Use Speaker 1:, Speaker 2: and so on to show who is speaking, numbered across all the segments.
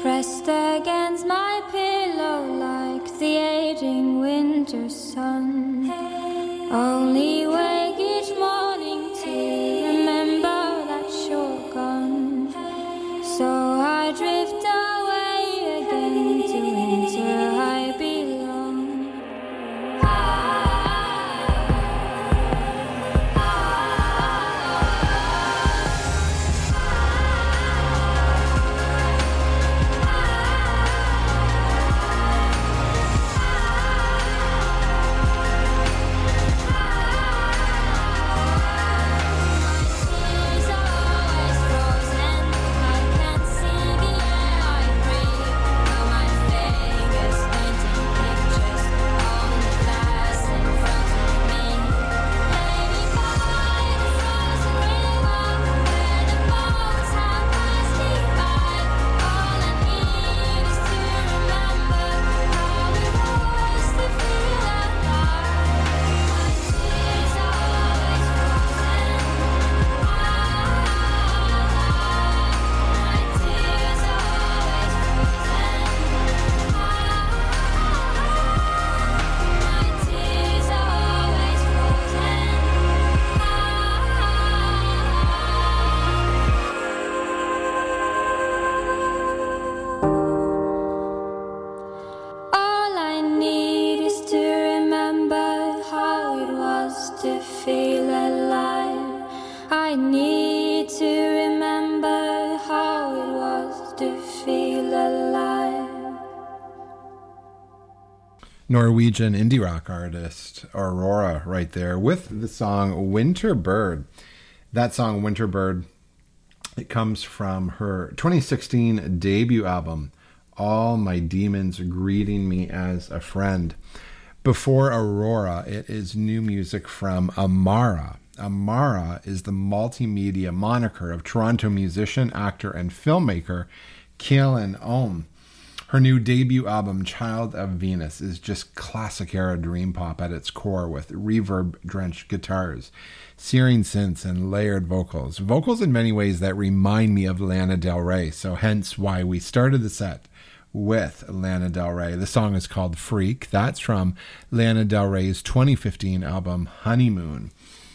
Speaker 1: pressed against my pillow like the aging winter sun. Only wake each morning to remember that you're gone. So I drift away again to winter I belong.
Speaker 2: Norwegian indie rock artist Aurora right there with the song Winter Bird. That song Winter Bird, it comes from her 2016 debut album, All My Demons Greeting Me as a Friend. Before Aurora, it is new music from Amara. Amara is the multimedia moniker of Toronto musician, actor, and filmmaker Kaelan Ohm. Her new debut album, Child of Venus, is just classic era dream pop at its core with reverb-drenched guitars, searing synths, and layered vocals. Vocals in many ways that remind me of Lana Del Rey, so hence why we started the set with Lana Del Rey. The song is called Freak. That's from Lana Del Rey's 2015 album, Honeymoon.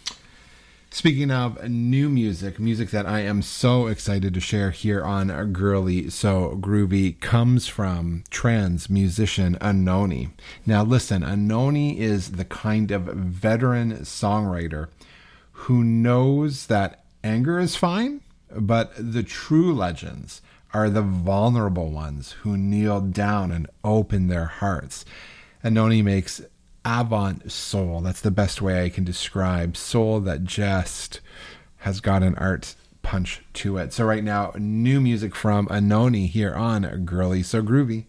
Speaker 2: Speaking of new music, music that I am so excited to share here on Girly So Groovy comes from trans musician Anohni. Now listen, Anohni is the kind of veteran songwriter who knows that anger is fine, but the true legends are the vulnerable ones who kneel down and open their hearts. Anohni makes avant soul. That's the best way I can describe soul that just has got an art punch to it. So right now, new music from Anohni here on Girly So Groovy.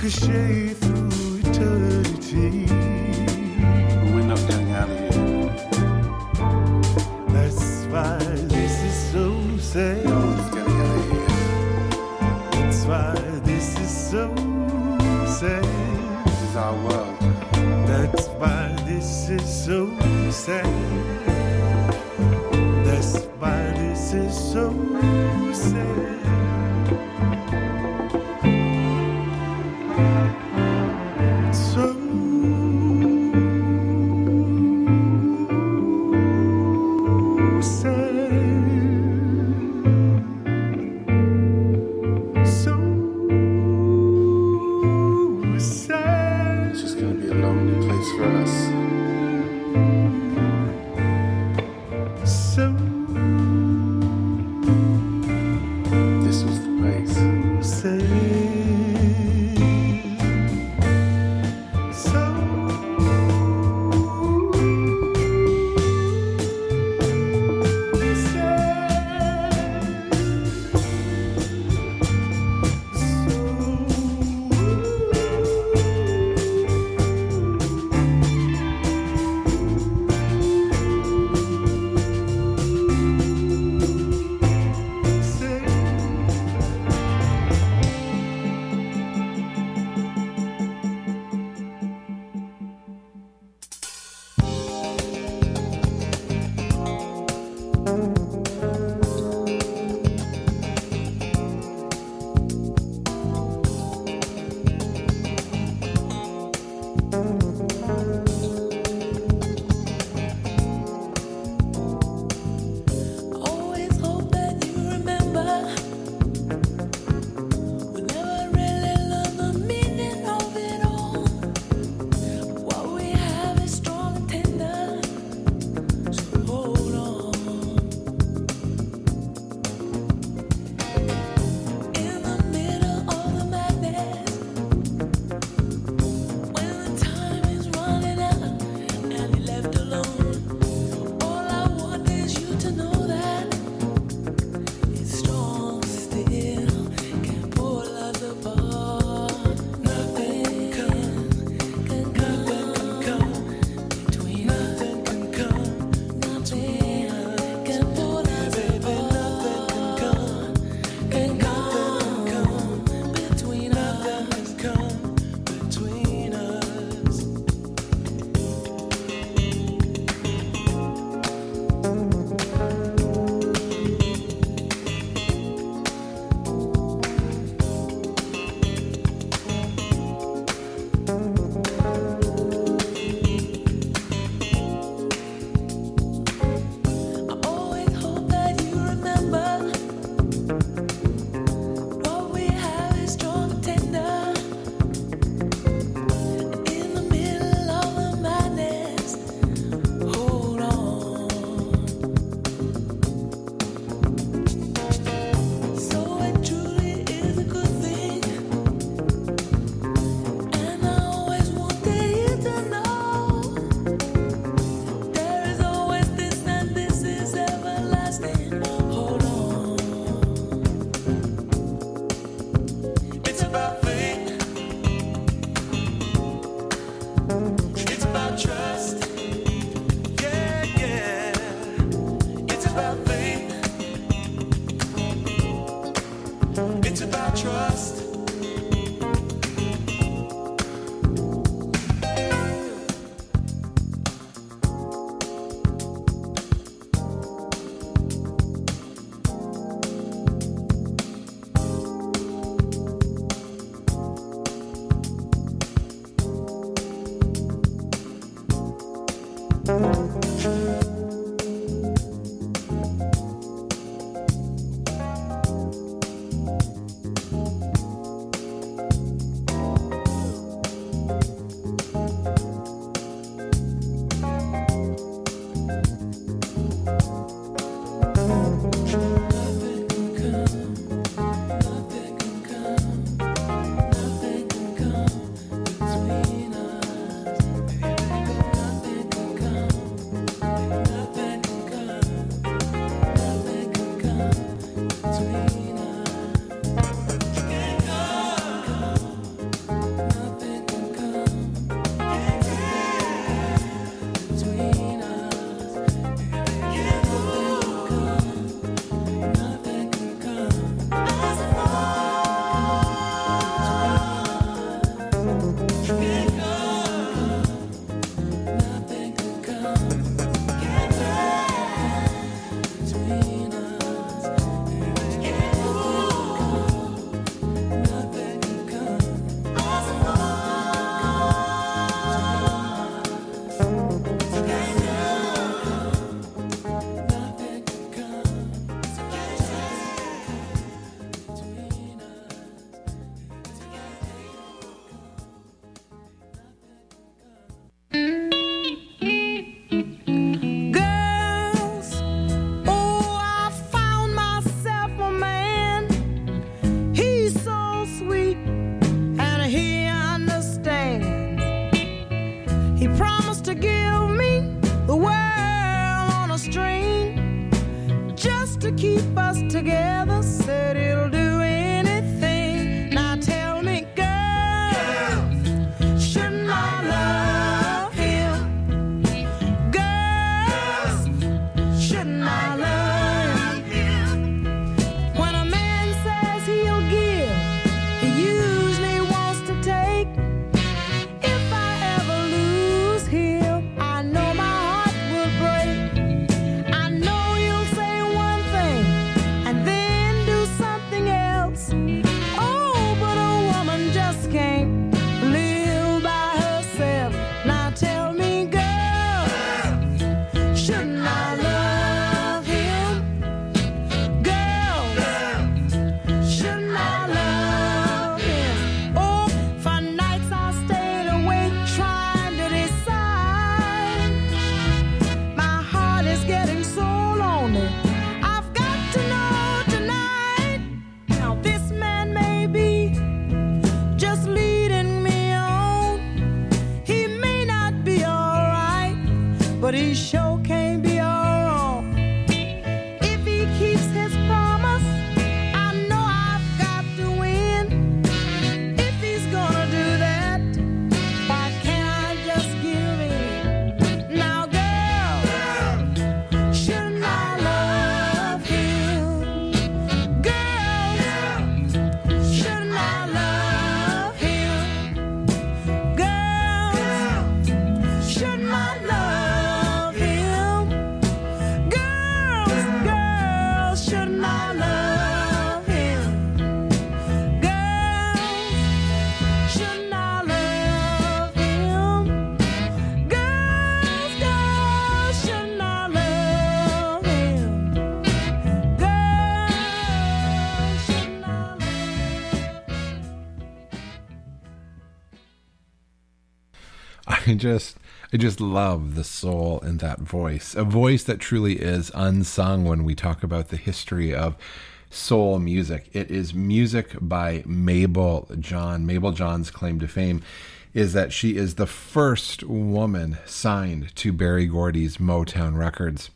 Speaker 3: ricochet through eternity.
Speaker 4: We're not getting out of here.
Speaker 3: That's why this is so sad.
Speaker 4: No one's getting out of here.
Speaker 3: That's why this is so sad.
Speaker 4: This is our world.
Speaker 3: That's why this is so sad. That's why this is so sad.
Speaker 2: I just love the soul in that voice. A voice that truly is unsung when we talk about the history of soul music. It is music by Mabel John. Mabel John's claim to fame is that she is the first woman signed to Berry Gordy's Motown Records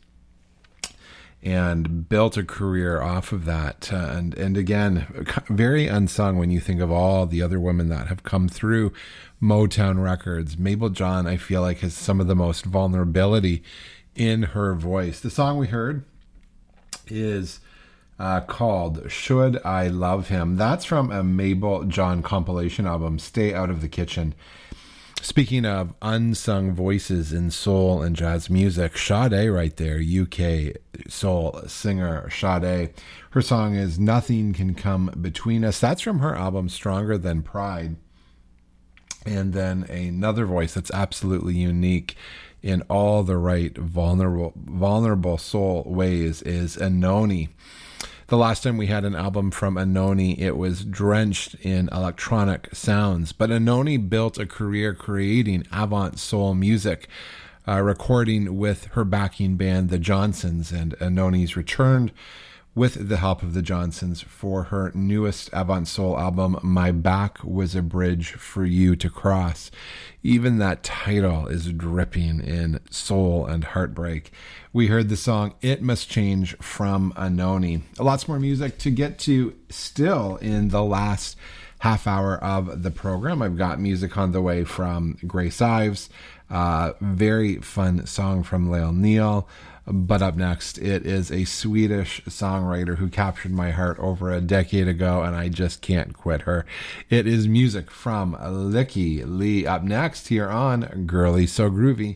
Speaker 2: and built a career off of that. And again, very unsung when you think of all the other women that have come through Motown Records. Mabel John, I feel like, has some of the most vulnerability in her voice. The song we heard is called Should I Love Him? That's from a Mabel John compilation album, Stay Out of the Kitchen. Speaking of unsung voices in soul and jazz music, Sade right there, UK soul singer Sade. Her song is Nothing Can Come Between Us. That's from her album Stronger Than Pride. And then another voice that's absolutely unique in all the right vulnerable soul ways is Anoni. The last time we had an album from Anoni, it was drenched in electronic sounds. But Anoni built a career creating avant soul music, recording with her backing band, the Johnsons. And Anoni's returned with the help of the Johnsons for her newest avant soul album, My Back Was a Bridge for You to Cross. Even that title is dripping in soul and heartbreak. We heard the song It Must Change from Anoni. Lots more music to get to still in the last half hour of the program. I've got music on the way from Grace Ives, very fun song from Lael Neal. But up next, it is a Swedish songwriter who captured my heart over a decade ago, and I just can't quit her. It is music from Lykke Li. Up next here on Girly So Groovy.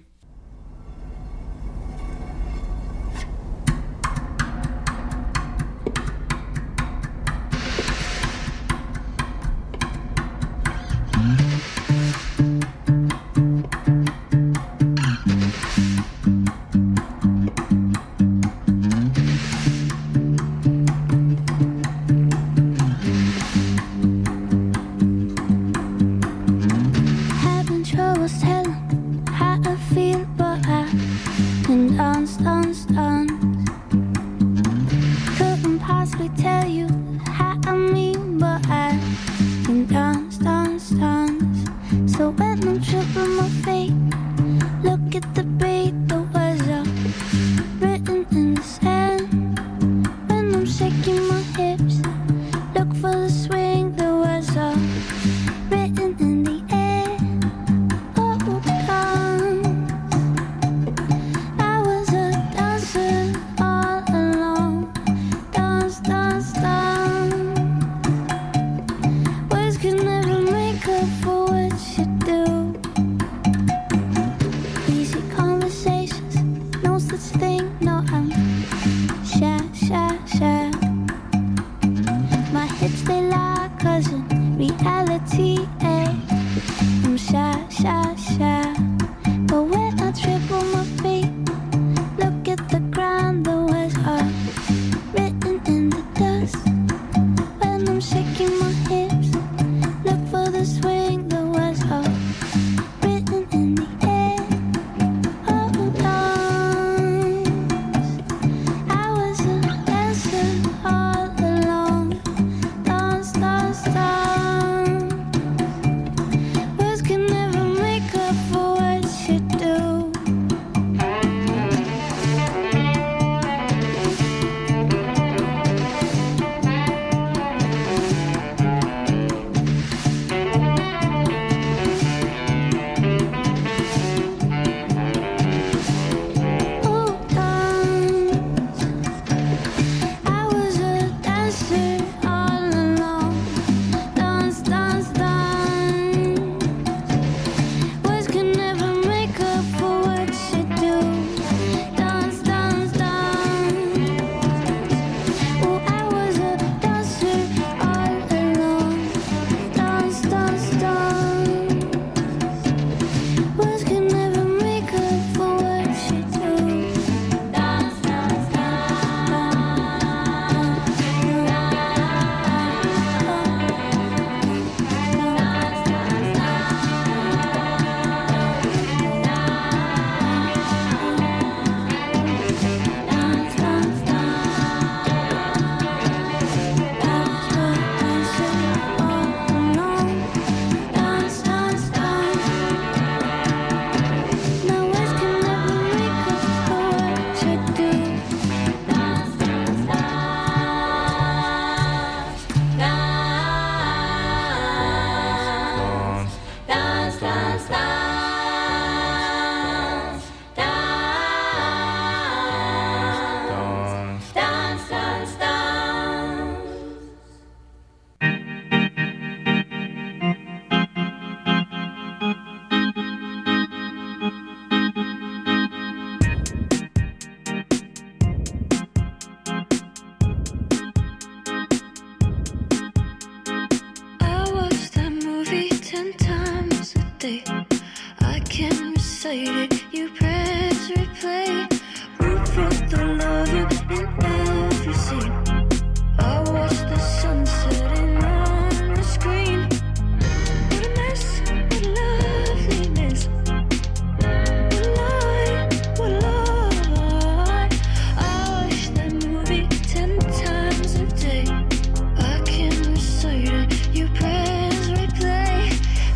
Speaker 1: recite it, you press replay. Root for the lover in every scene. I watch the sun setting on the screen. What a mess, what loveliness. What light, what lie. I watch that movie 10 times a day. I can recite it, you press replay.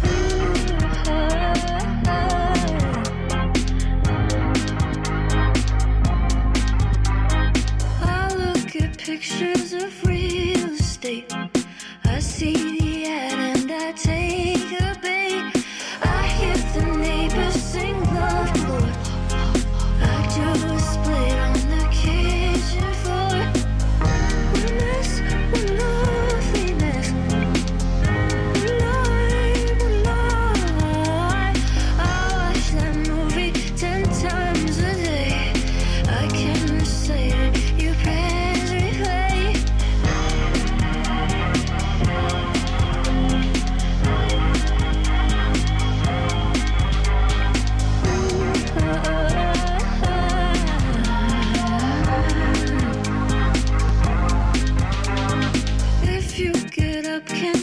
Speaker 1: I look at pictures of real estate. I see the ad and I take a bait. I hear the neighbors sing love Lord. I do a split on the kitchen floor. What a mess, what loveliness. What lie. I watch that movie 10 times a day. I can recite it, you press replay. If you get up, can